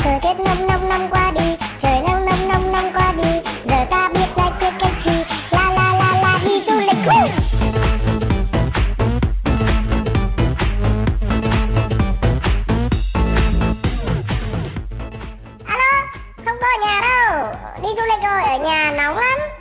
Thời tiết năm qua đi, trời năm qua đi, giờ ta biết giải quyết cái gì? La đi du lịch. Alo, không có ở nhà đâu, đi du lịch rồi, ở nhà nóng lắm.